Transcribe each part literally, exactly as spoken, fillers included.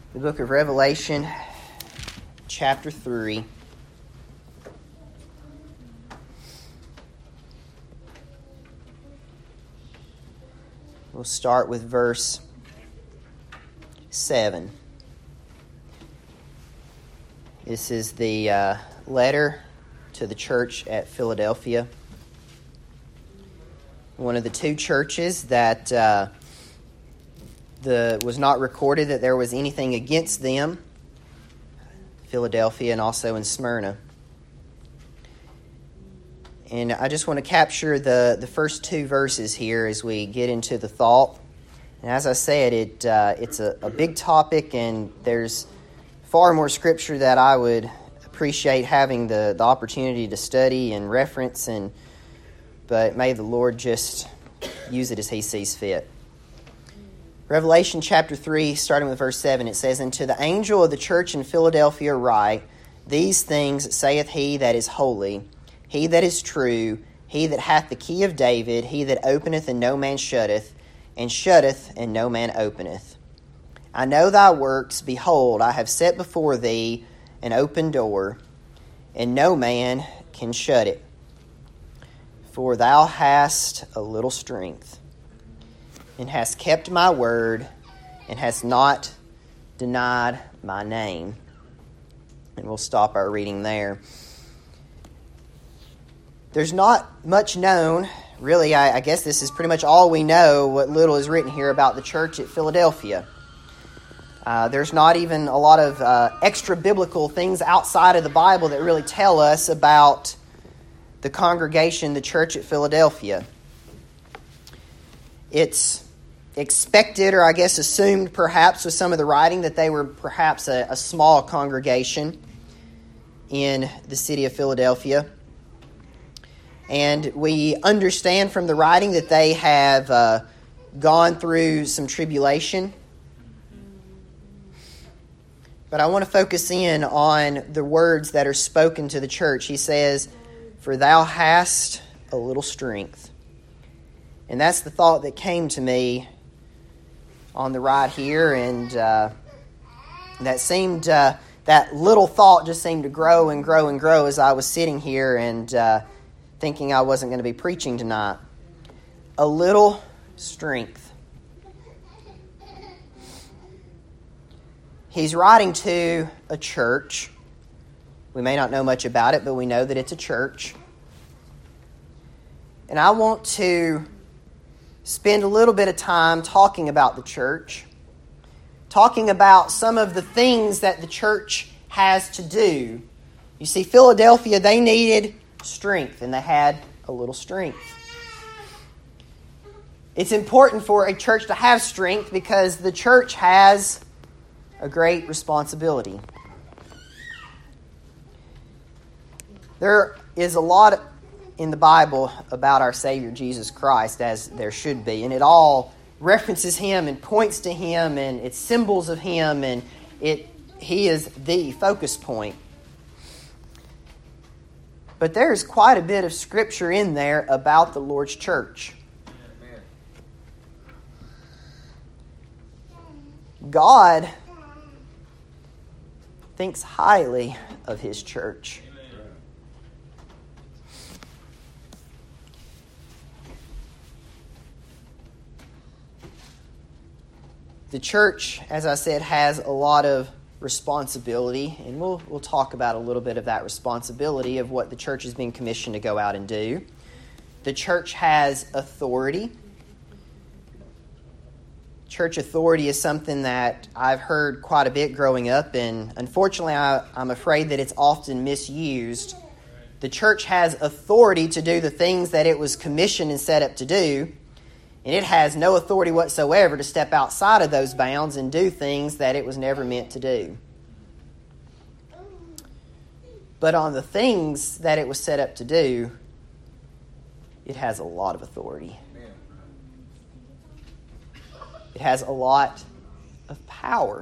The book of Revelation, chapter three. We'll start with verse seven. This is the uh, letter to the church at Philadelphia. One of the two churches that uh, the was not recorded that there was anything against them, Philadelphia and also in Smyrna. And I just want to capture the, the first two verses here as we get into the thought. And as I said, it uh, it's a, a big topic, and there's far more scripture that I would appreciate having the, the opportunity to study and reference, and but may the Lord just use it as He sees fit. Revelation chapter three, starting with verse seven, it says, "And to the angel of the church in Philadelphia write, These things saith he that is holy, he that is true, he that hath the key of David, he that openeth and no man shutteth, and shutteth and no man openeth. I know thy works, behold, I have set before thee an open door, and no man can shut it. For thou hast a little strength, and hast kept my word, and hast not denied my name." And we'll stop our reading there. There's not much known. Really, I, I guess this is pretty much all we know, what little is written here about the church at Philadelphia. Uh, there's not even a lot of uh, extra-biblical things outside of the Bible that really tell us about the congregation, the church at Philadelphia. It's expected, or I guess assumed perhaps with some of the writing, that they were perhaps a, a small congregation in the city of Philadelphia. And we understand from the writing that they have uh, gone through some tribulation. But I want to focus in on the words that are spoken to the church. He says, "For thou hast a little strength." And that's the thought that came to me on the ride here, and uh, that seemed uh, that little thought just seemed to grow and grow and grow as I was sitting here and uh, thinking I wasn't going to be preaching tonight. A little strength. He's writing to a church. We may not know much about it, but we know that it's a church. And I want to spend a little bit of time talking about the church, talking about some of the things that the church has to do. You see, Philadelphia, they needed strength, and they had a little strength. It's important for a church to have strength because the church has a great responsibility. There is a lot in the Bible about our Savior Jesus Christ, as there should be, and it all references Him and points to Him, and it's symbols of Him, and it He is the focus point. But there's quite a bit of Scripture in there about the Lord's church. God thinks highly of His church. The church, as I said, has a lot of responsibility, and we'll we'll talk about a little bit of that responsibility of what the church has been commissioned to go out and do. The church has authority. Church authority is something that I've heard quite a bit growing up, and unfortunately I, I'm afraid that it's often misused. The church has authority to do the things that it was commissioned and set up to do, and it has no authority whatsoever to step outside of those bounds and do things that it was never meant to do. But on the things that it was set up to do, it has a lot of authority. It has a lot of power.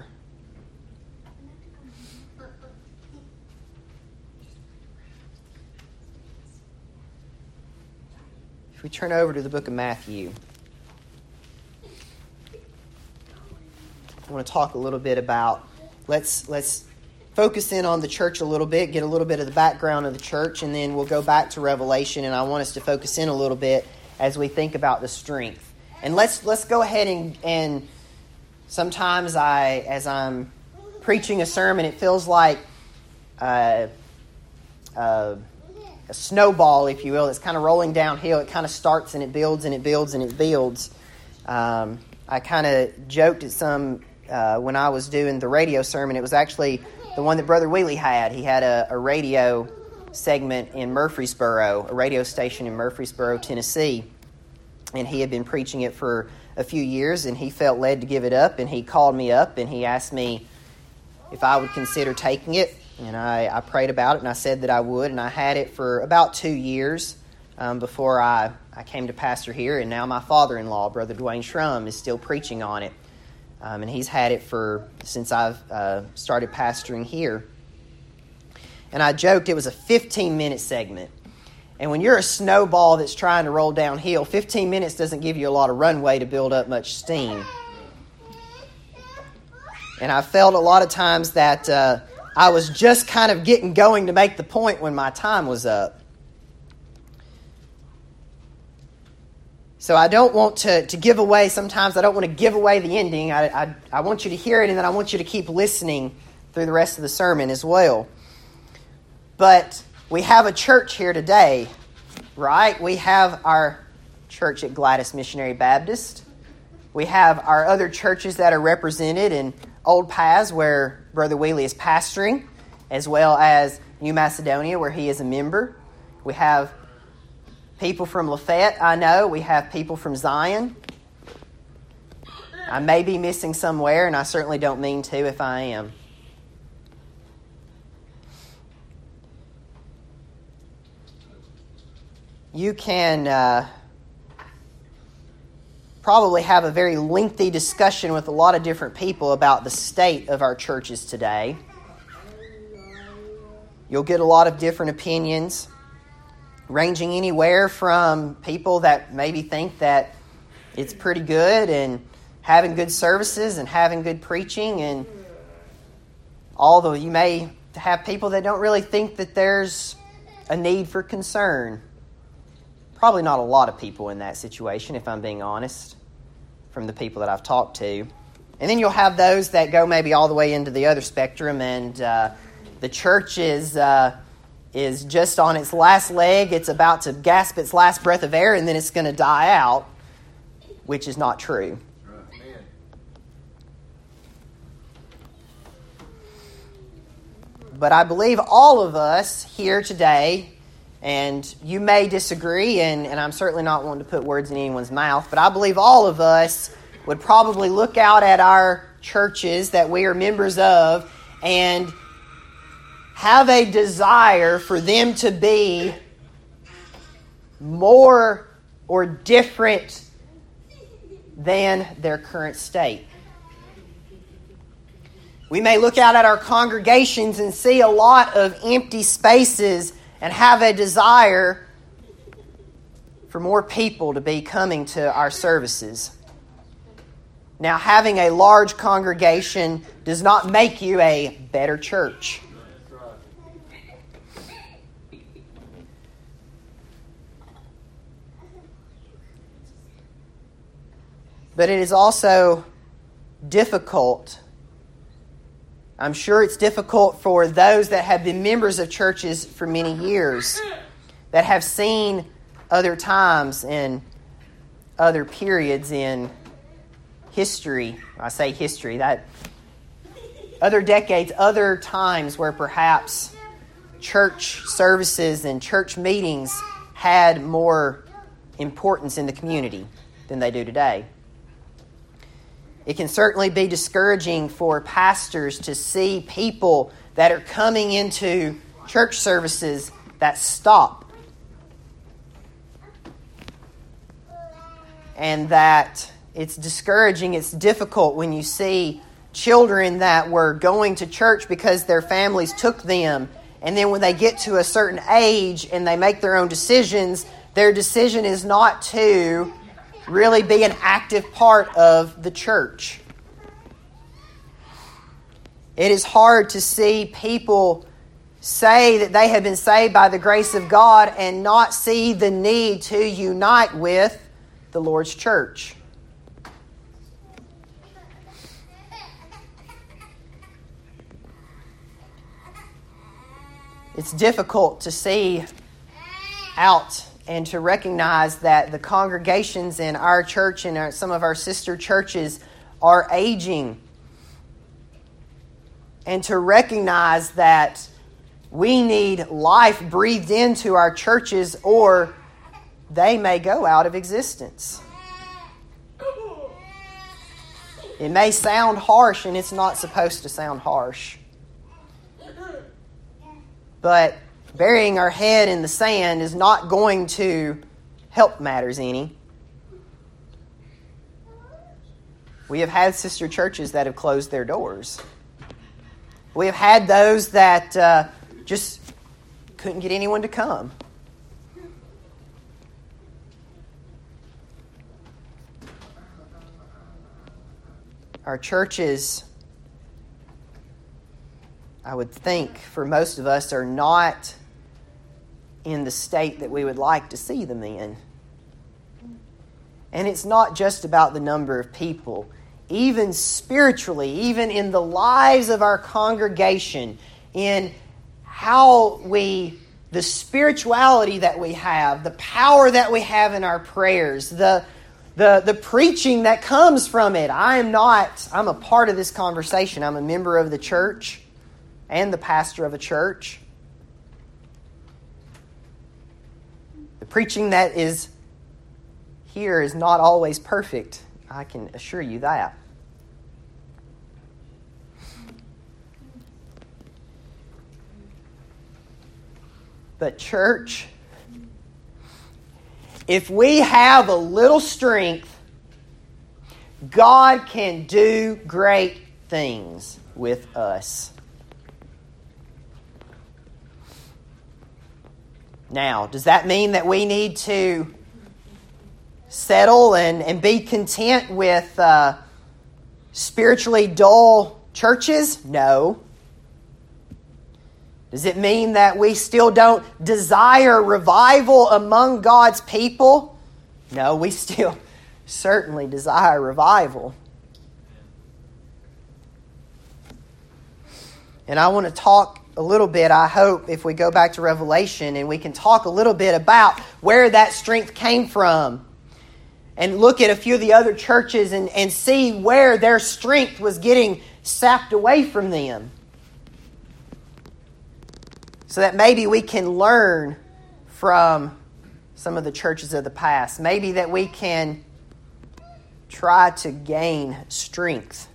If we turn over to the book of Matthew, I want to talk a little bit about let's let's focus in on the church a little bit, get a little bit of the background of the church, and then we'll go back to Revelation, and I want us to focus in a little bit as we think about the strength. And let's let's go ahead and, and sometimes I, as I'm preaching a sermon, it feels like uh, uh, a snowball, if you will. It's kind of rolling downhill. It kind of starts and it builds and it builds and it builds. Um, I kind of joked at some, uh, when I was doing the radio sermon, it was actually the one that Brother Wheely had. He had a, a radio segment in Murfreesboro, a radio station in Murfreesboro, Tennessee. And he had been preaching it for a few years, and he felt led to give it up. And he called me up, and he asked me if I would consider taking it. And I, I prayed about it, and I said that I would. And I had it for about two years um, before I, I came to pastor here. And now my father-in-law, Brother Dwayne Shrum, is still preaching on it. Um, and he's had it for since I've uh, started pastoring here. And I joked it was a fifteen-minute segment. And when you're a snowball that's trying to roll downhill, fifteen minutes doesn't give you a lot of runway to build up much steam. And I felt a lot of times that uh, I was just kind of getting going to make the point when my time was up. So I don't want to, to give away, sometimes I don't want to give away the ending. I, I, I want you to hear it, and then I want you to keep listening through the rest of the sermon as well. But we have a church here today, right? We have our church at Gladys Missionary Baptist. We have our other churches that are represented in Old Paths, where Brother Wheely is pastoring, as well as New Macedonia, where he is a member. We have people from Lafayette, I know. We have people from Zion. I may be missing somewhere, and I certainly don't mean to if I am. You can uh, probably have a very lengthy discussion with a lot of different people about the state of our churches today. You'll get a lot of different opinions, ranging anywhere from people that maybe think that it's pretty good and having good services and having good preaching, and although you may have people that don't really think that there's a need for concern. Probably not a lot of people in that situation, if I'm being honest, from the people that I've talked to. And then you'll have those that go maybe all the way into the other spectrum, and uh, the church is uh, is just on its last leg. It's about to gasp its last breath of air, and then it's going to die out, which is not true. But I believe all of us here today, and you may disagree, and, and I'm certainly not wanting to put words in anyone's mouth, but I believe all of us would probably look out at our churches that we are members of and have a desire for them to be more or different than their current state. We may look out at our congregations and see a lot of empty spaces and have a desire for more people to be coming to our services. Now, having a large congregation does not make you a better church. But it is also difficult. I'm sure it's difficult for those that have been members of churches for many years, that have seen other times and other periods in history. I say history, that other decades, other times where perhaps church services and church meetings had more importance in the community than they do today. It can certainly be discouraging for pastors to see people that are coming into church services that stop. And that it's discouraging, it's difficult when you see children that were going to church because their families took them, and then when they get to a certain age and they make their own decisions, their decision is not to really be an active part of the church. It is hard to see people say that they have been saved by the grace of God and not see the need to unite with the Lord's church. It's difficult to see out and to recognize that the congregations in our church and our, some of our sister churches are aging. And to recognize that we need life breathed into our churches or they may go out of existence. It may sound harsh, and it's not supposed to sound harsh. But burying our head in the sand is not going to help matters any. We have had sister churches that have closed their doors. We have had those that uh, just couldn't get anyone to come. Our churches, I would think, for most of us, are not in the state that we would like to see them in. And it's not just about the number of people. Even spiritually, even in the lives of our congregation, in how we, the spirituality that we have, the power that we have in our prayers, the The, the preaching that comes from it. I am not, I'm a part of this conversation. I'm a member of the church and the pastor of a church. The preaching that is here is not always perfect. I can assure you that. But church, if we have a little strength, God can do great things with us. Now, does that mean that we need to settle and, and be content with uh, spiritually dull churches? No. Does it mean that we still don't desire revival among God's people? No, we still certainly desire revival. And I want to talk a little bit, I hope, if we go back to Revelation, and we can talk a little bit about where that strength came from. And look at a few of the other churches and, and see where their strength was getting sapped away from them. So that maybe we can learn from some of the churches of the past. Maybe that we can try to gain strength.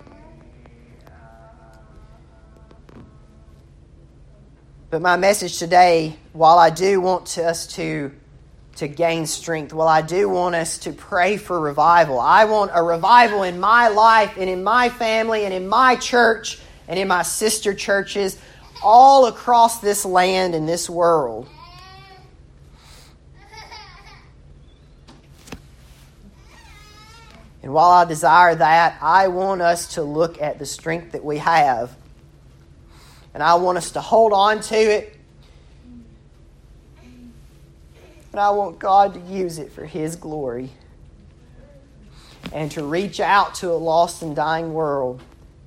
But my message today, while I do want to, us to, to gain strength, while I do want us to pray for revival, I want a revival in my life and in my family and in my church and in my sister churches all across this land and this world. And while I desire that, I want us to look at the strength that we have. And I want us to hold on to it. And I want God to use it for His glory. And to reach out to a lost and dying world.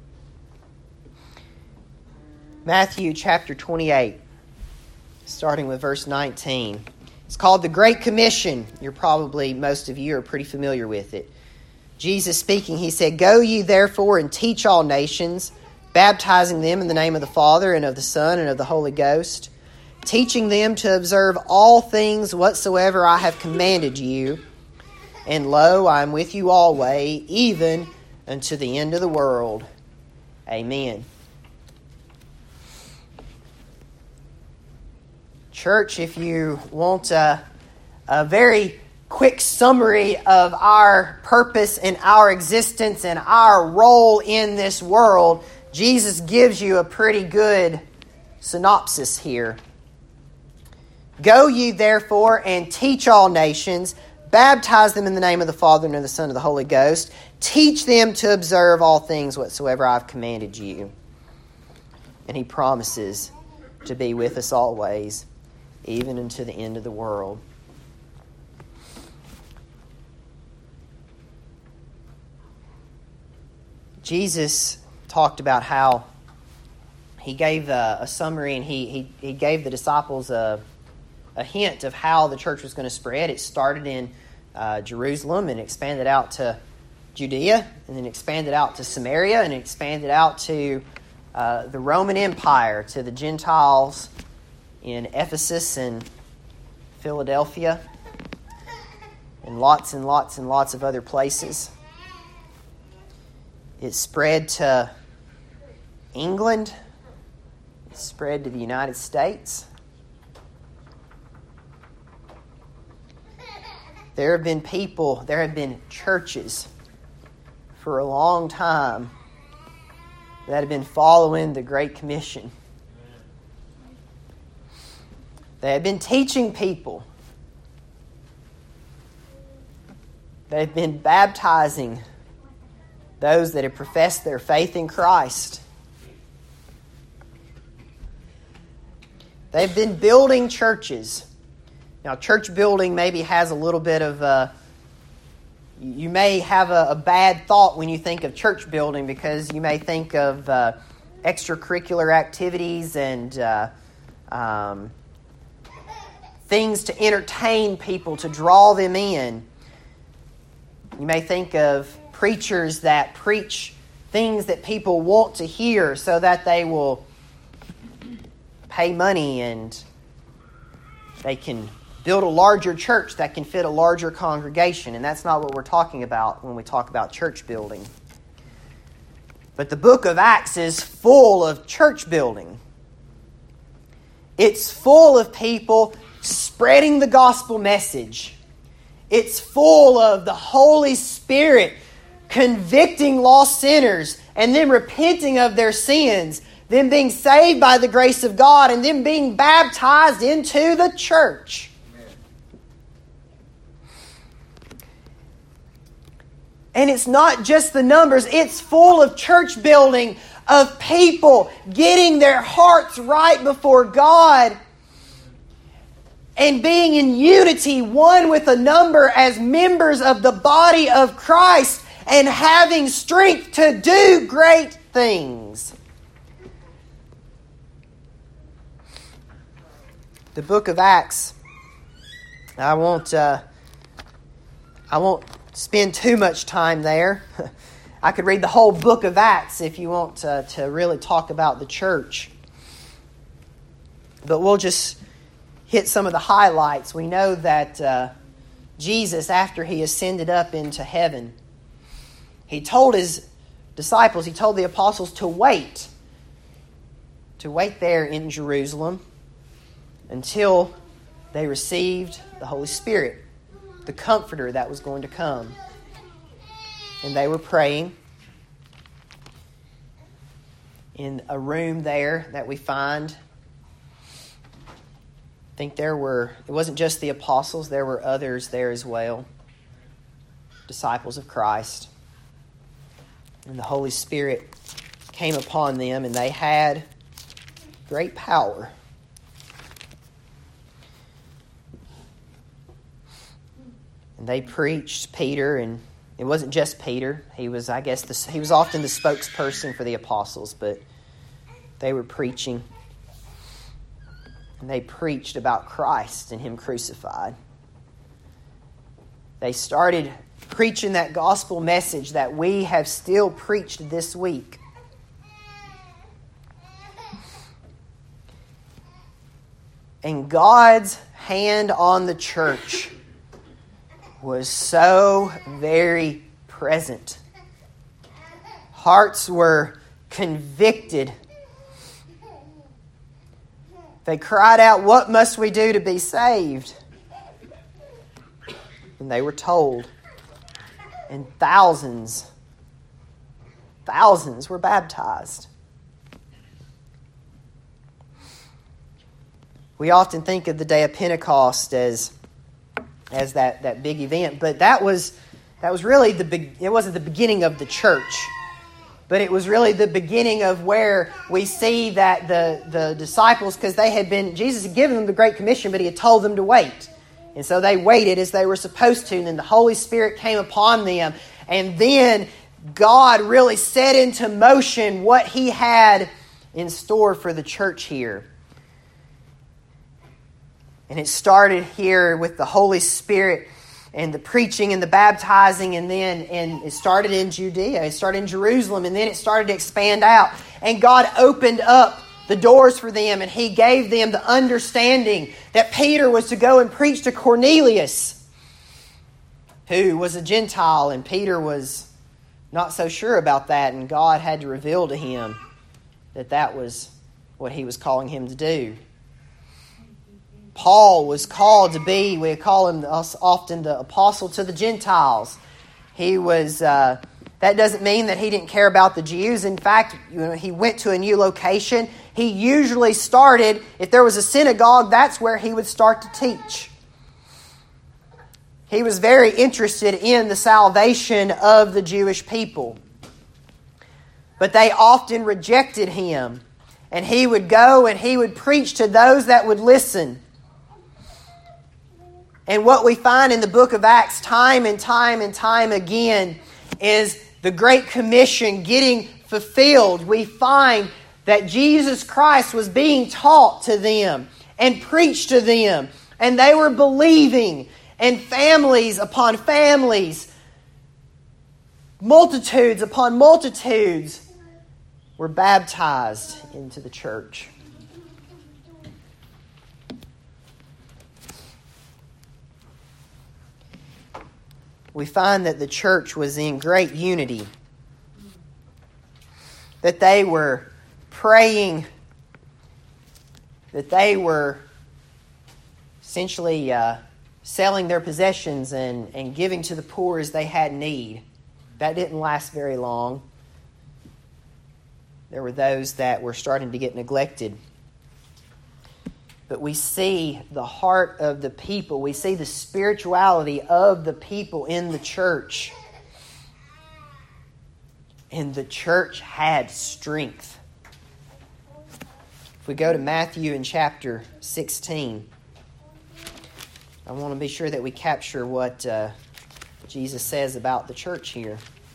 Matthew chapter twenty-eight, starting with verse nineteen. It's called the Great Commission. You're probably, most of you are pretty familiar with it. Jesus speaking, He said, "Go ye therefore and teach all nations, baptizing them in the name of the Father and of the Son and of the Holy Ghost, teaching them to observe all things whatsoever I have commanded you. And lo, I am with you always, even unto the end of the world." Amen. Church, if you want a, a very quick summary of our purpose and our existence and our role in this world, Jesus gives you a pretty good synopsis here. "Go ye therefore and teach all nations, baptize them in the name of the Father and of the Son and of the Holy Ghost, teach them to observe all things whatsoever I have commanded you. and He promises to be with us always, even unto the end of the world. Jesus talked about how He gave a, a summary, and he, he, he gave the disciples a, a hint of how the church was going to spread. It started in uh, Jerusalem and expanded out to Judea, and then expanded out to Samaria, and expanded out to uh, the Roman Empire, to the Gentiles in Ephesus and Philadelphia, and lots and lots and lots of other places. It spread to England. It spread to the United States. There have been people, there have been churches for a long time that have been following the Great Commission. They have been teaching people. They've been baptizing those that have professed their faith in Christ. They've been building churches. Now, church building maybe has a little bit of a... You may have a, a bad thought when you think of church building, because you may think of uh, extracurricular activities and uh, um, things to entertain people, to draw them in. You may think of preachers that preach things that people want to hear so that they will pay money and they can build a larger church that can fit a larger congregation. And that's not what we're talking about when we talk about church building. But the book of Acts is full of church building. It's full of people spreading the gospel message. It's full of the Holy Spirit convicting lost sinners and them repenting of their sins, them being saved by the grace of God, and them being baptized into the church. And it's not just the numbers, it's full of church building, of people getting their hearts right before God and being in unity, one with another as members of the body of Christ, and having strength to do great things. The book of Acts, I won't, uh, I won't spend too much time there. I could read the whole book of Acts if you want to, to really talk about the church. But we'll just hit some of the highlights. We know that uh, Jesus, after He ascended up into heaven, He told His disciples, He told the apostles to wait. To wait there in Jerusalem until they received the Holy Spirit, the Comforter that was going to come. And they were praying in a room there that we find. I think there were, it wasn't just the apostles, there were others there as well, disciples of Christ. And the Holy Spirit came upon them, and they had great power. And they preached. Peter, and it wasn't just Peter. He was, I guess, the, he was often the spokesperson for the apostles, but they were preaching. And they preached about Christ and Him crucified. They started preaching that gospel message that we have still preached this week. And God's hand on the church was so very present. Hearts were convicted. They cried out, "What must we do to be saved?" And they were told. And thousands, thousands were baptized. We often think of the day of Pentecost as as that, that big event, but that was that was really the big, it wasn't the beginning of the church. but it was really the beginning of where we see that the, the disciples, because they had been, Jesus had given them the Great Commission, but He had told them to wait. And so they waited as they were supposed to, and then the Holy Spirit came upon them. And then God really set into motion what He had in store for the church here. And it started here with the Holy Spirit and the preaching and the baptizing, and then and it started in Judea. It started in Jerusalem, and then it started to expand out. And God opened up the doors for them, and He gave them the understanding that Peter was to go and preach to Cornelius, who was a Gentile, and Peter was not so sure about that, and God had to reveal to him that that was what He was calling him to do. Paul was called to be, we call him often the apostle to the Gentiles. He was, uh, that doesn't mean that he didn't care about the Jews. In fact, you know, he went to a new location. He usually started, if there was a synagogue, that's where he would start to teach. He was very interested in the salvation of the Jewish people. But they often rejected him. And he would go and he would preach to those that would listen. And what we find in the book of Acts time and time and time again is the Great Commission getting fulfilled. We find that Jesus Christ was being taught to them and preached to them. And they were believing. And families upon families, multitudes upon multitudes were baptized into the church. We find that the church was in great unity. That they were praying. That they were essentially uh, selling their possessions and, and giving to the poor as they had need. That didn't last very long. There were those that were starting to get neglected. But we see the heart of the people. We see the spirituality of the people in the church. And the church had strength. If we go to Matthew in chapter sixteen, I want to be sure that we capture what uh, Jesus says about the church here.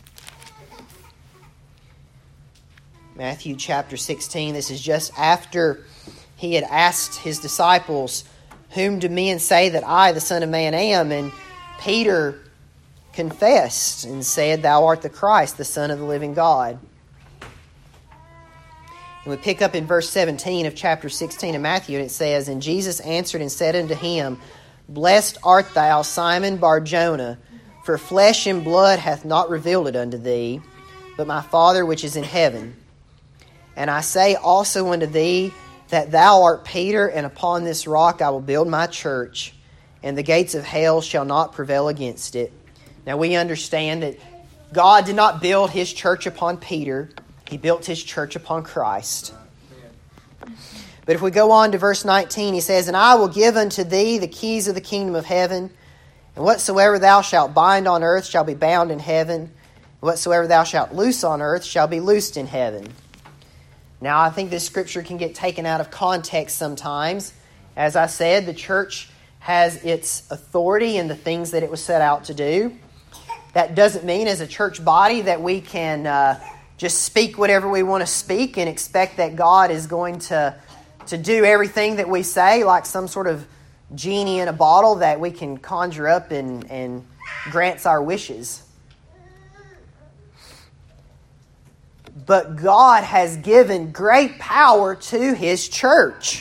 Matthew chapter sixteen, this is just after He had asked His disciples, "Whom do men say that I, the Son of Man, am?" And Peter confessed and said, "Thou art the Christ, the Son of the living God." And we pick up in verse seventeen of chapter sixteen of Matthew, and it says, "And Jesus answered and said unto him, Blessed art thou, Simon Bar-Jonah, for flesh and blood hath not revealed it unto thee, but my Father which is in heaven. And I say also unto thee, that thou art Peter, and upon this rock I will build my church, and the gates of hell shall not prevail against it." Now we understand that God did not build His church upon Peter. He built His church upon Christ. But if we go on to verse nineteen, He says, "And I will give unto thee the keys of the kingdom of heaven, and whatsoever thou shalt bind on earth shall be bound in heaven, and whatsoever thou shalt loose on earth shall be loosed in heaven." Now, I think this scripture can get taken out of context sometimes. As I said, the church has its authority in the things that it was set out to do. That doesn't mean as a church body that we can uh, just speak whatever we want to speak and expect that God is going to, to do everything that we say, like some sort of genie in a bottle that we can conjure up and, and grants our wishes. But God has given great power to His church.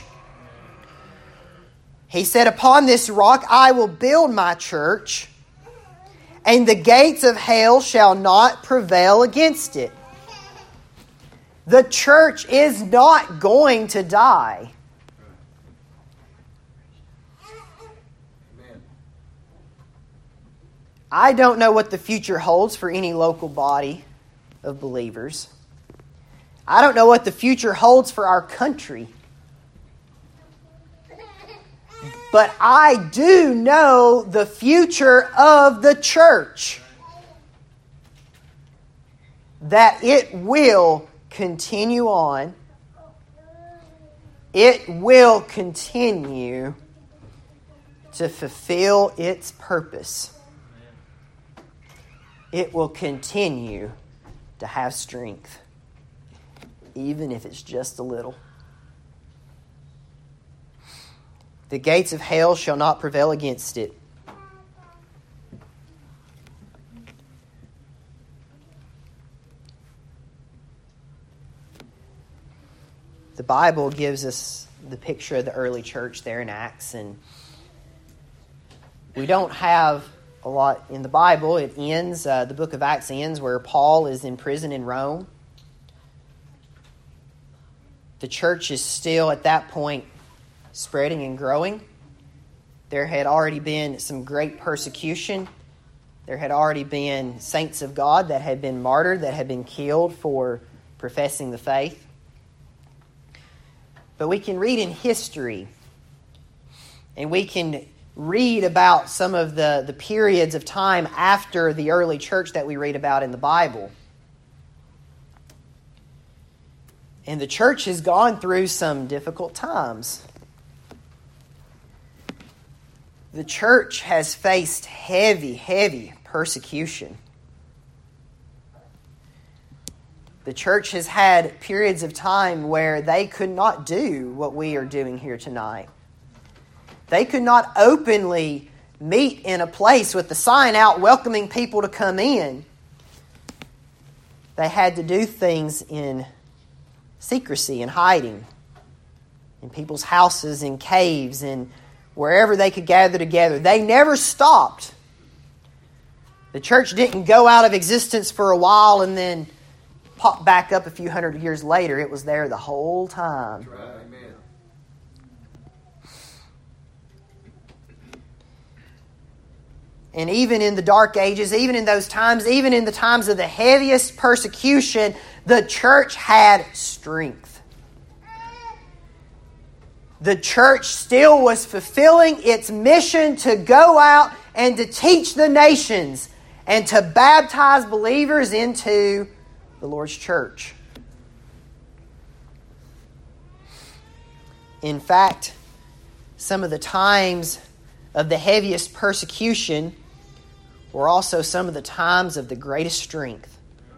He said, "Upon this rock I will build my church, and the gates of hell shall not prevail against it." The church is not going to die. I don't know what the future holds for any local body of believers. I don't know what the future holds for our country. But I do know the future of the church. that it will continue on. It will continue to fulfill its purpose. It will continue to have strength, even if it's just a little. The gates of hell shall not prevail against it. The Bible gives us the picture of the early church there in Acts, and we don't have a lot in the Bible. It ends, uh, the book of Acts ends where Paul is in prison in Rome. The church is still at that point spreading and growing. There had already been some great persecution. There had already been saints of God that had been martyred, that had been killed for professing the faith. But we can read in history, and we can read about some of the, the periods of time after the early church that we read about in the Bible. And the church has gone through some difficult times. The church has faced heavy, heavy persecution. The church has had periods of time where they could not do what we are doing here tonight. They could not openly meet in a place with the sign out welcoming people to come in. They had to do things in secrecy and hiding, in people's houses, in caves, and wherever they could gather together. They never stopped. The church didn't go out of existence for a while and then pop back up a few hundred years later. It was there the whole time. Right. Amen. And even in the dark ages, even in those times, even in the times of the heaviest persecution, the church had strength. The church still was fulfilling its mission to go out and to teach the nations and to baptize believers into the Lord's church. In fact, some of the times of the heaviest persecution were also some of the times of the greatest strength.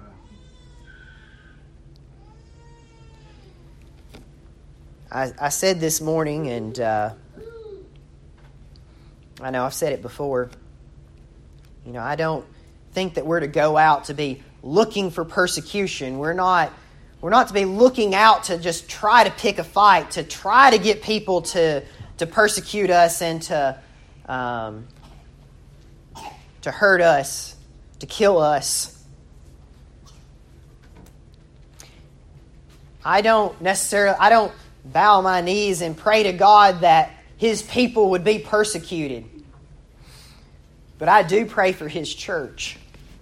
I, I said this morning, and uh, I know I've said it before, you know, I don't think that we're to go out to be looking for persecution. We're not, we're not to be looking out to just try to pick a fight, to try to get people to, to persecute us and to, um, to hurt us, to kill us. I don't necessarily, I don't bow my knees and pray to God that His people would be persecuted. But I do pray for His church.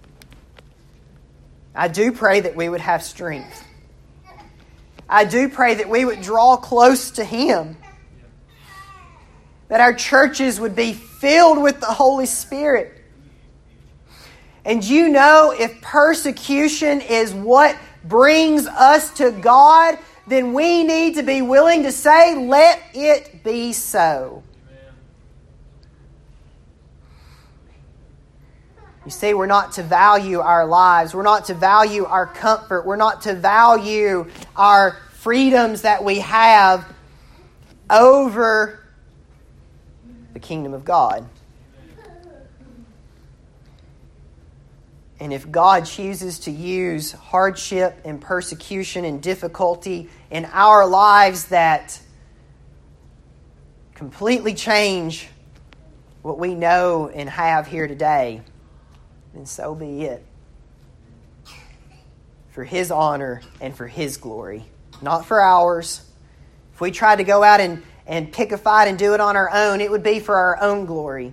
I do pray that we would have strength. I do pray that we would draw close to Him. That our churches would be filled with the Holy Spirit. And you know, if persecution is what brings us to God, then we need to be willing to say, let it be so. You see, we're not to value our lives. We're not to value our comfort. We're not to value our freedoms that we have over the kingdom of God. And if God chooses to use hardship and persecution and difficulty in our lives that completely change what we know and have here today, then so be it. For His honor and for His glory, not for ours. If we tried to go out and, and pick a fight and do it on our own, it would be for our own glory.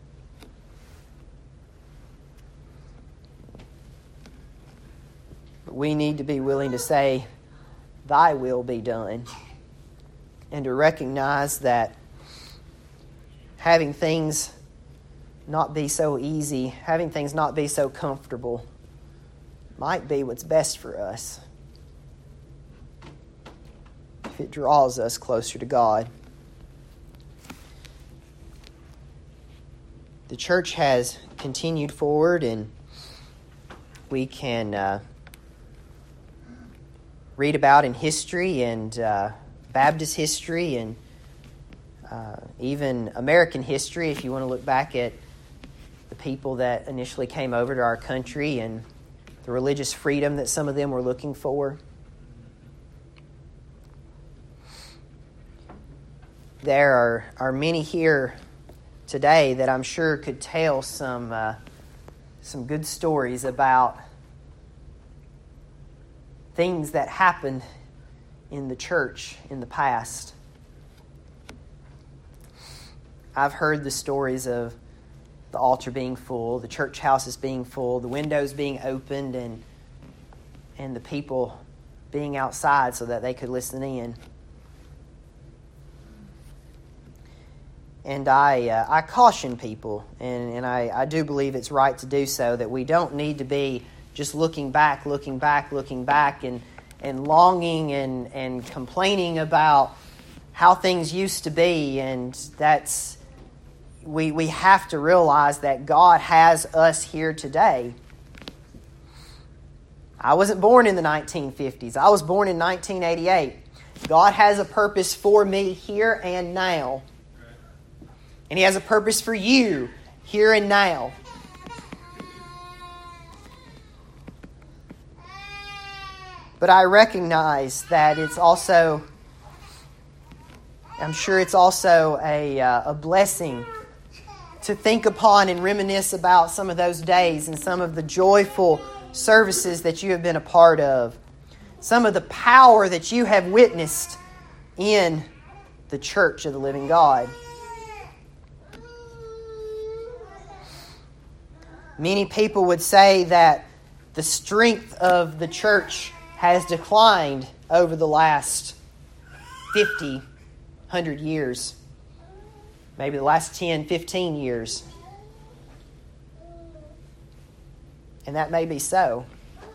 But we need to be willing to say, Thy will be done. And to recognize that having things not be so easy, having things not be so comfortable, might be what's best for us, if it draws us closer to God. The church has continued forward, and we can uh, read about in history and uh, Baptist history and uh, even American history, if you want to look back at the people that initially came over to our country and the religious freedom that some of them were looking for. There are, are many here today that I'm sure could tell some uh, some good stories about things that happened in the church in the past. I've heard the stories of the altar being full, the church houses being full, the windows being opened, and and the people being outside so that they could listen in. And I uh, I caution people, and, and I, I do believe it's right to do so, that we don't need to be just looking back, looking back, looking back, and, and longing and, and complaining about how things used to be. And that's we we have to realize that God has us here today. I wasn't born in the nineteen fifties. I was born in nineteen eighty-eight. God has a purpose for me here and now. And He has a purpose for you here and now. But I recognize that it's also, I'm sure it's also a, uh, a blessing to think upon and reminisce about some of those days and some of the joyful services that you have been a part of. Some of the power that you have witnessed in the church of the living God. Many people would say that the strength of the church has declined over the last fifty, one hundred years. Maybe the last ten, fifteen years. And that may be so.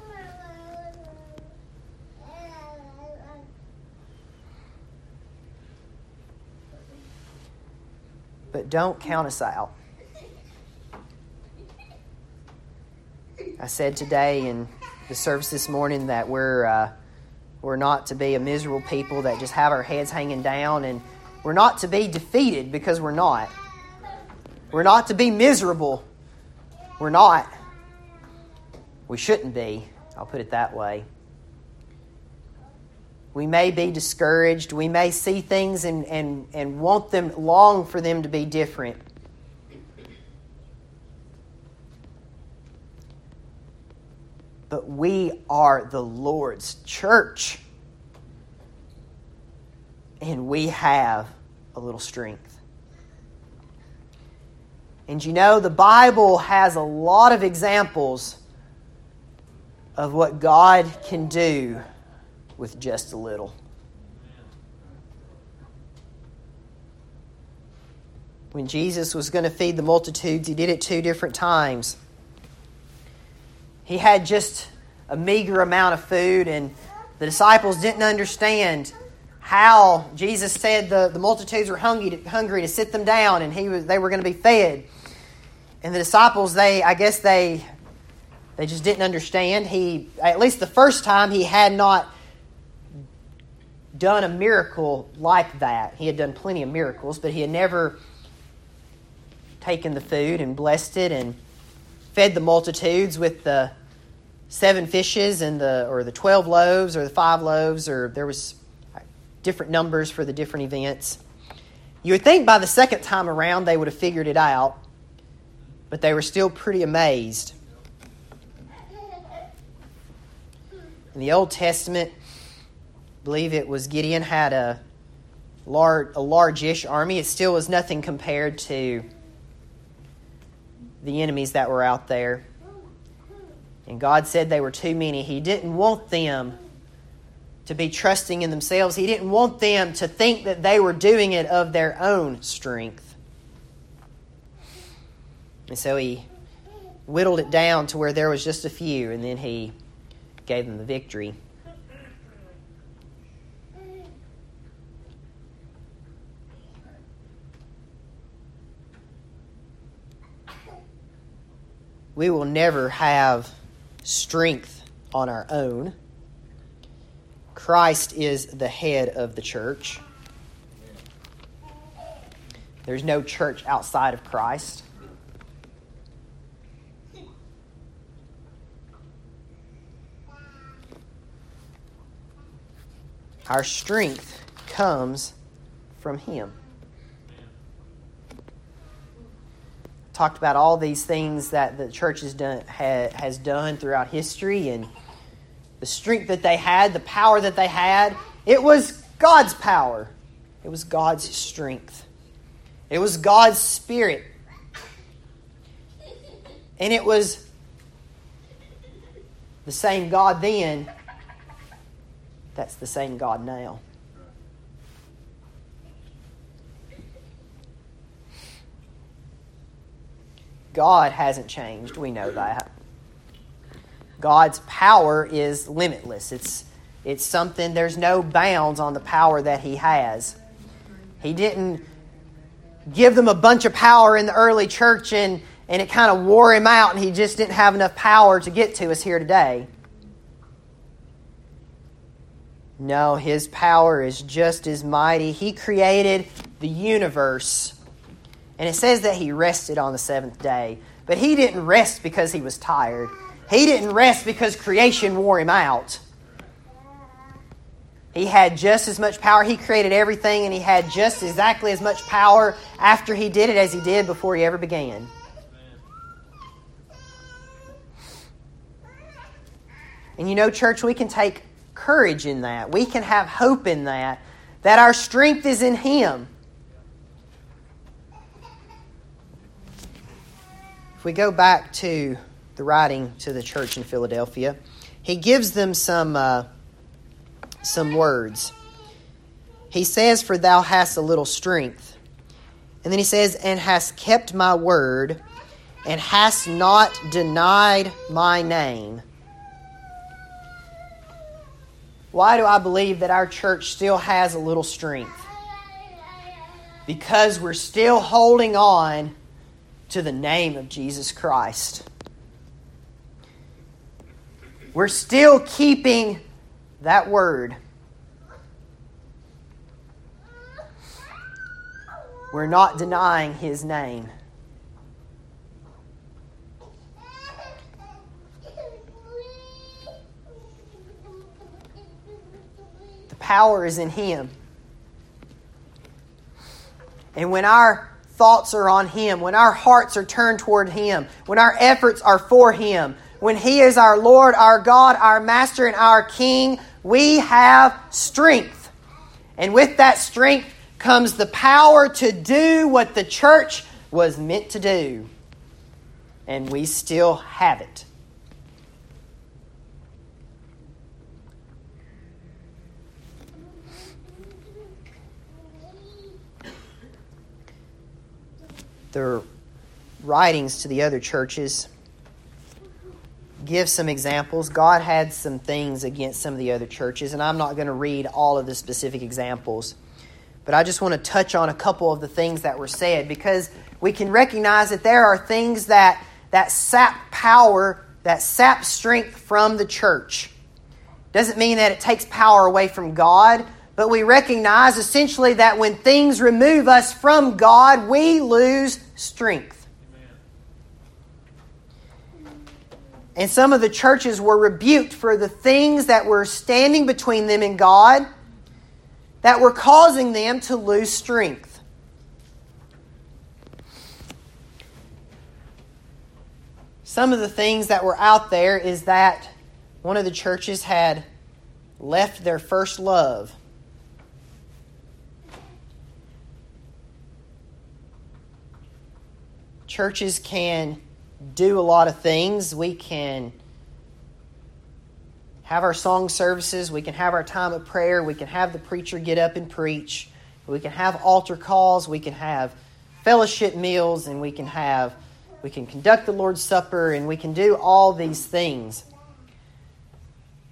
But don't count us out. I said today in the service this morning that we're uh, we're not to be a miserable people that just have our heads hanging down, and we're not to be defeated, because we're not. We're not to be miserable. We're not. We shouldn't be. I'll put it that way. We may be discouraged. We may see things and, and, and want them, long for them to be different. But we are the Lord's church. And we have a little strength. And you know, the Bible has a lot of examples of what God can do with just a little. When Jesus was going to feed the multitudes, He did it two different times. He had just a meager amount of food, and the disciples didn't understand how Jesus said the, the multitudes were hungry to, hungry to sit them down, and he was they were going to be fed. And the disciples, they I guess they they just didn't understand. He, at least the first time, He had not done a miracle like that. He had done plenty of miracles, but He had never taken the food and blessed it and fed the multitudes with the seven fishes and the or the twelve loaves or the five loaves, or there was different numbers for the different events. You would think by the second time around they would have figured it out, but they were still pretty amazed. In the Old Testament, I believe it was Gideon had a large, a large-ish army. It still was nothing compared to the enemies that were out there. And God said they were too many. He didn't want them to be trusting in themselves. He didn't want them to think that they were doing it of their own strength. And so He whittled it down to where there was just a few, and then He gave them the victory. We will never have strength on our own. Christ is the head of the church. There's no church outside of Christ. Our strength comes from Him. Talked about all these things that the church has done, ha, has done throughout history, and the strength that they had, the power that they had. It was God's power. It was God's strength. It was God's Spirit. And it was the same God then that's the same God now. God hasn't changed. We know that. God's power is limitless. It's it's something, there's no bounds on the power that He has. He didn't give them a bunch of power in the early church and, and it kind of wore Him out and He just didn't have enough power to get to us here today. No, His power is just as mighty. He created the universe. And it says that He rested on the seventh day. But He didn't rest because He was tired. He didn't rest because creation wore Him out. He had just as much power. He created everything, and He had just exactly as much power after He did it as He did before He ever began. And you know, church, we can take courage in that. We can have hope in that. That our strength is in Him. If we go back to the writing to the church in Philadelphia, he gives them some uh, some words. He says, "For thou hast a little strength." And then he says, "And hast kept my word, and hast not denied my name." Why do I believe that our church still has a little strength? Because we're still holding on to the name of Jesus Christ. We're still keeping that word. We're not denying His name. The power is in Him. And when our thoughts are on Him, when our hearts are turned toward Him, when our efforts are for Him, when He is our Lord, our God, our Master, and our King, we have strength. And with that strength comes the power to do what the church was meant to do. And we still have it. The writings to the other churches give some examples. God had some things against some of the other churches, and I'm not going to read all of the specific examples. But I just want to touch on a couple of the things that were said, because we can recognize that there are things that, that sap power, that sap strength from the church. Doesn't mean that it takes power away from God, but we recognize essentially that when things remove us from God, we lose strength. Amen. And some of the churches were rebuked for the things that were standing between them and God, that were causing them to lose strength. Some of the things that were out there is that one of the churches had left their first love. Churches can do a lot of things. We can have our song services. We can have our time of prayer. We can have the preacher get up and preach. We can have altar calls. We can have fellowship meals. And we can have, we can conduct the Lord's Supper. And we can do all these things.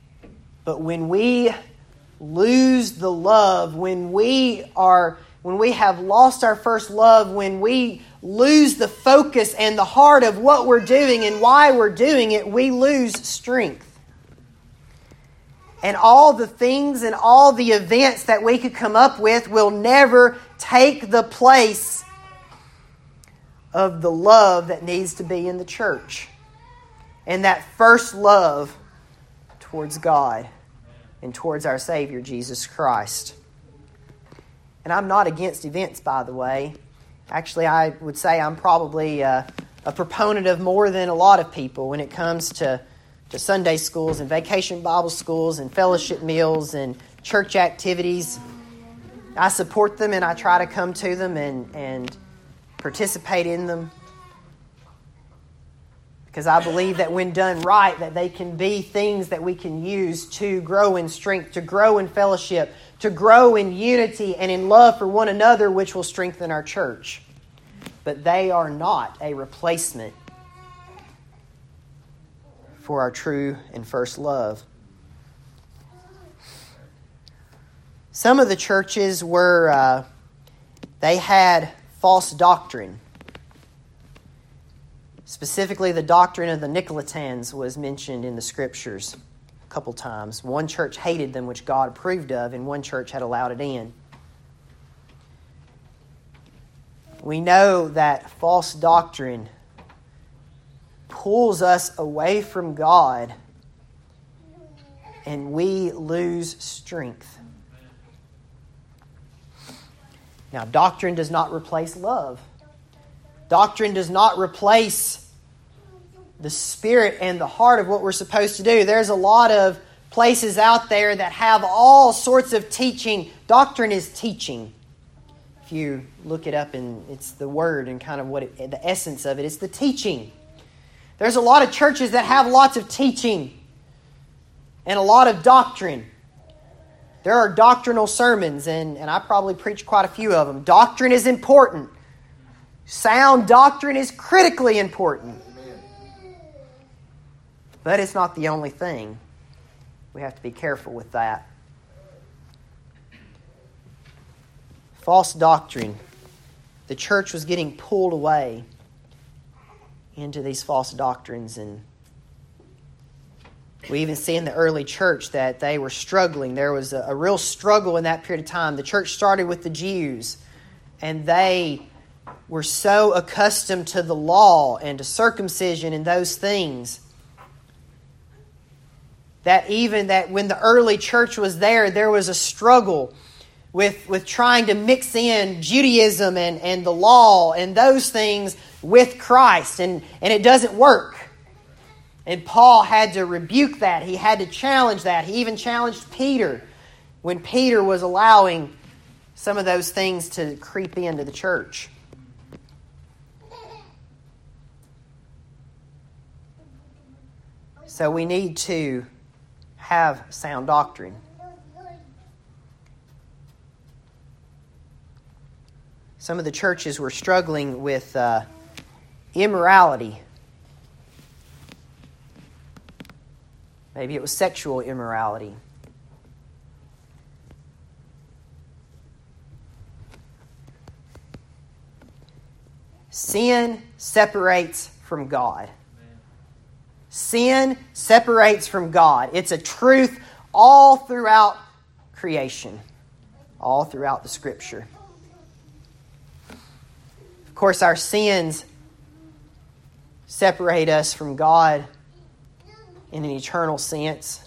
But when we lose the love, when we are, when we have lost our first love, when we lose the focus and the heart of what we're doing and why we're doing it, we lose strength. And all the things and all the events that we could come up with will never take the place of the love that needs to be in the church. And that first love towards God and towards our Savior, Jesus Christ. And I'm not against events, by the way. Actually, I would say I'm probably a, a proponent of more than a lot of people when it comes to to Sunday schools and vacation Bible schools and fellowship meals and church activities. I support them and I try to come to them and, and participate in them. Because I believe that when done right, that they can be things that we can use to grow in strength, to grow in fellowship, to grow in unity and in love for one another, which will strengthen our church. But they are not a replacement for our true and first love. Some of the churches were, uh, they had false doctrine. Specifically, the doctrine of the Nicolaitans was mentioned in the Scriptures a couple times. One church hated them, which God approved of, and one church had allowed it in. We know that false doctrine pulls us away from God, and we lose strength. Now, doctrine does not replace love. Doctrine does not replace the spirit and the heart of what we're supposed to do. There's a lot of places out there that have all sorts of teaching. Doctrine is teaching. If you look it up, and it's the word and kind of what it, the essence of it, it's the teaching. There's a lot of churches that have lots of teaching and a lot of doctrine. There are doctrinal sermons, and, and I probably preach quite a few of them. Doctrine is important. Sound doctrine is critically important. But it's not the only thing. We have to be careful with that. False doctrine. The church was getting pulled away into these false doctrines, and we even see in the early church that they were struggling. There was a, a real struggle in that period of time. The church started with the Jews, and they were so accustomed to the law and to circumcision and those things that even that when the early church was there, there was a struggle with, with trying to mix in Judaism and, and the law and those things with Christ. And, and it doesn't work. And Paul had to rebuke that. He had to challenge that. He even challenged Peter when Peter was allowing some of those things to creep into the church. So we need to have sound doctrine. Some of the churches were struggling with uh, immorality. Maybe it was sexual immorality. Sin separates from God. Sin separates from God. It's a truth all throughout creation, all throughout the Scripture. Of course, our sins separate us from God in an eternal sense,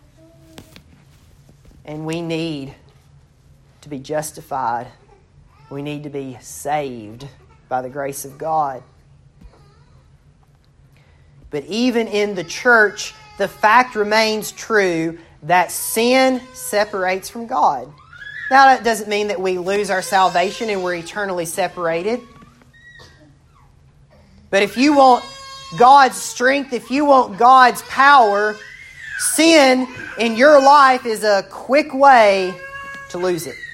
and we need to be justified. We need to be saved by the grace of God. But even in the church, the fact remains true that sin separates from God. Now, that doesn't mean that we lose our salvation and we're eternally separated. But if you want God's strength, if you want God's power, sin in your life is a quick way to lose it.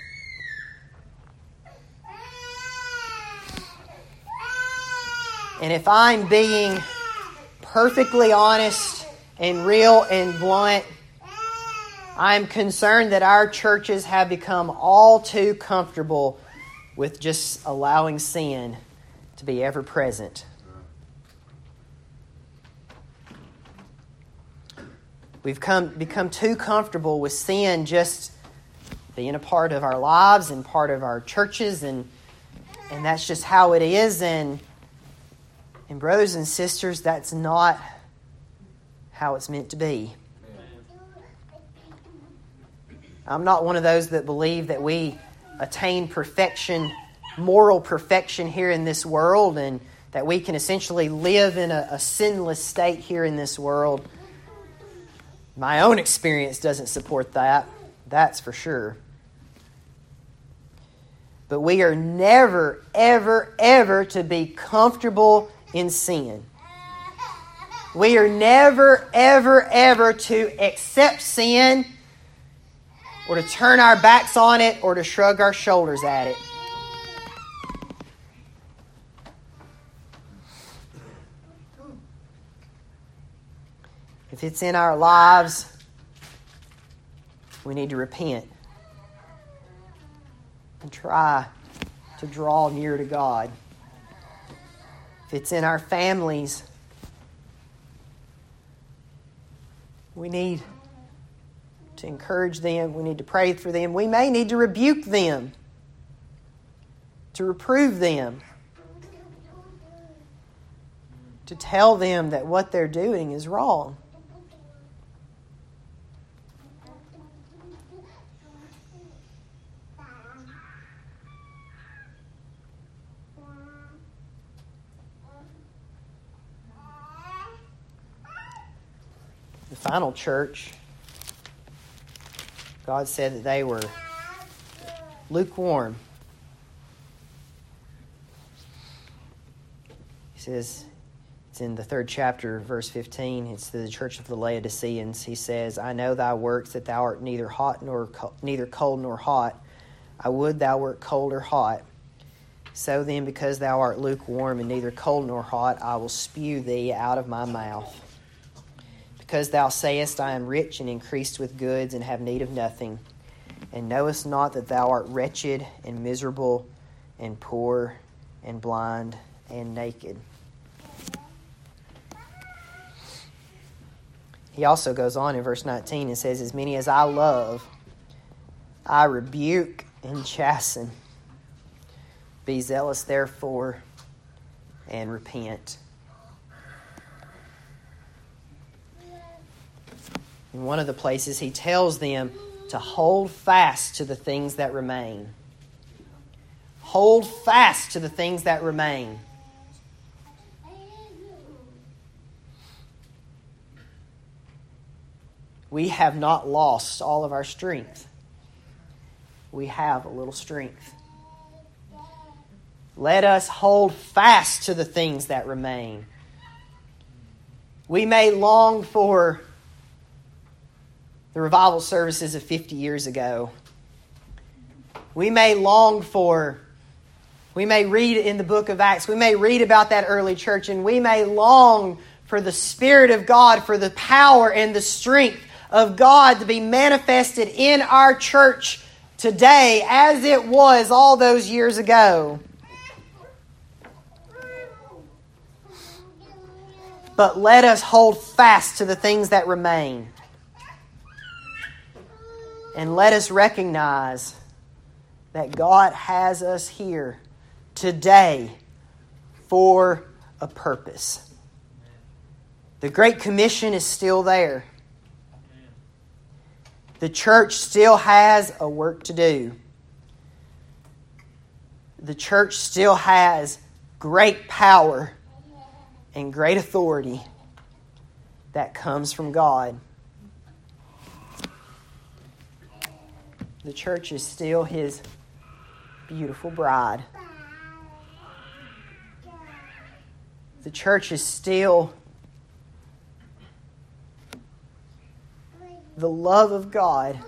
And if I'm being perfectly honest and real and blunt, I'm concerned that our churches have become all too comfortable with just allowing sin to be ever present. We've come become too comfortable with sin just being a part of our lives and part of our churches, and and that's just how it is. And and brothers and sisters, that's not how it's meant to be. I'm not one of those that believe that we attain perfection, moral perfection here in this world, and that we can essentially live in a, a sinless state here in this world. My own experience doesn't support that. That's for sure. But we are never, ever, ever to be comfortable in sin. We are never, ever, ever to accept sin or to turn our backs on it or to shrug our shoulders at it. If it's in our lives, we need to repent and try to draw near to God. If it's in our families, we need to encourage them. We need to pray for them. We may need to rebuke them, to reprove them, to tell them that what they're doing is wrong. The final church, God said that they were lukewarm. He says, it's in the third chapter, verse fifteen. It's to the church of the Laodiceans. He says, I know thy works, that thou art neither hot nor co- neither cold nor hot. I would thou wert cold or hot. So then, because thou art lukewarm and neither cold nor hot, I will spew thee out of my mouth. Because thou sayest, I am rich and increased with goods and have need of nothing, and knowest not that thou art wretched and miserable and poor and blind and naked. He also goes on in verse nineteen and says, as many as I love, I rebuke and chasten. Be zealous therefore and repent. In one of the places, he tells them to hold fast to the things that remain. Hold fast to the things that remain. We have not lost all of our strength. We have a little strength. Let us hold fast to the things that remain. We may long for the revival services of fifty years ago. We may long for, we may read in the book of Acts, we may read about that early church, and we may long for the Spirit of God, for the power and the strength of God to be manifested in our church today as it was all those years ago. But let us hold fast to the things that remain. And let us recognize that God has us here today for a purpose. The Great Commission is still there. The church still has a work to do. The church still has great power and great authority that comes from God. The church is still His beautiful bride. The church is still the love of God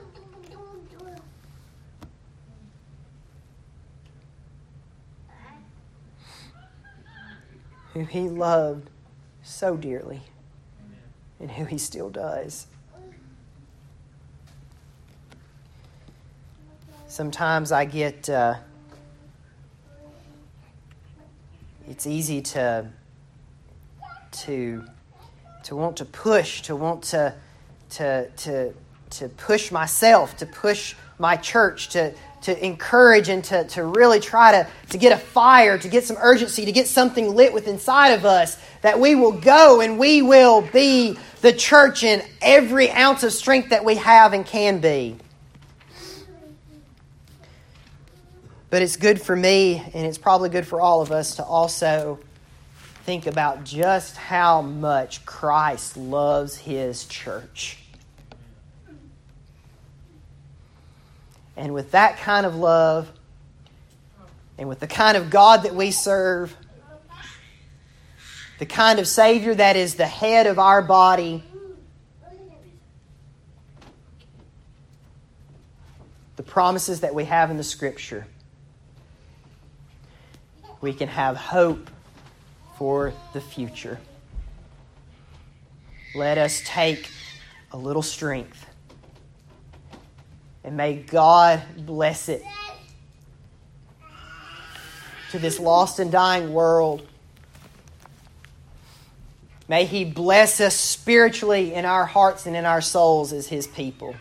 who He loved so dearly and who He still does. Sometimes I get, uh, it's easy to, to, to want to push, to want to, to, to, to push myself, to push my church, to, to encourage and to, to really try to, to get a fire, to get some urgency, to get something lit within inside of us, that we will go and we will be the church in every ounce of strength that we have and can be. But it's good for me, and it's probably good for all of us, to also think about just how much Christ loves His church. And with that kind of love, and with the kind of God that we serve, the kind of Savior that is the head of our body, the promises that we have in the Scripture, we can have hope for the future. Let us take a little strength, and may God bless it to this lost and dying world. May He bless us spiritually in our hearts and in our souls as His people.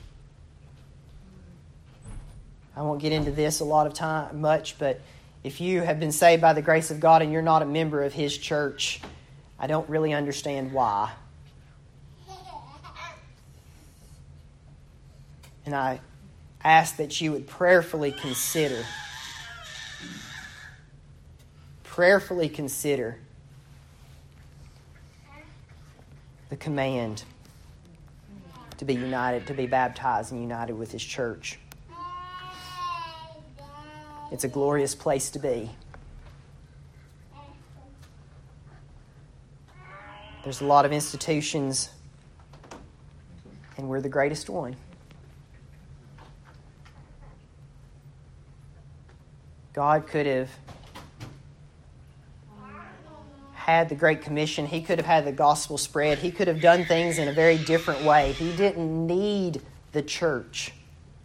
I won't get into this a lot of time, much, but if you have been saved by the grace of God and you're not a member of His church, I don't really understand why. And I ask that you would prayerfully consider, prayerfully consider the command to be united, to be baptized and united with His church. It's a glorious place to be. There's a lot of institutions, and we're the greatest one. God could have had the Great Commission. He could have had the gospel spread. He could have done things in a very different way. He didn't need the church.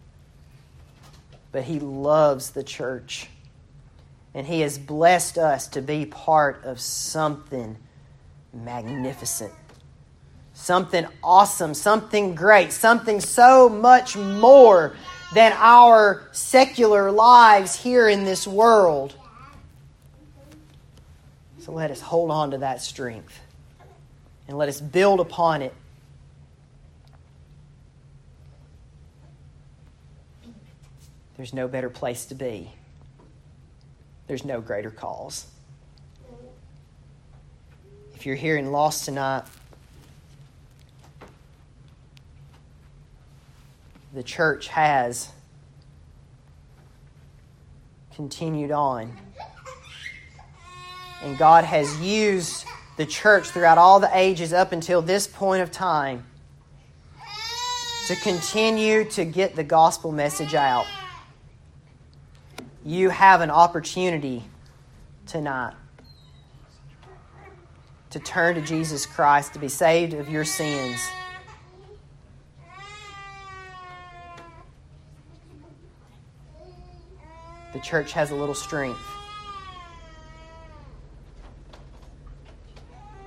But He loves the church. And He has blessed us to be part of something magnificent. Something awesome. Something great. Something so much more than our secular lives here in this world. So let us hold on to that strength. And let us build upon it. There's no better place to be. There's no greater cause. If you're here and lost tonight, the church has continued on. And God has used the church throughout all the ages up until this point of time to continue to get the gospel message out. You have an opportunity tonight to turn to Jesus Christ, to be saved of your sins. The church has a little strength.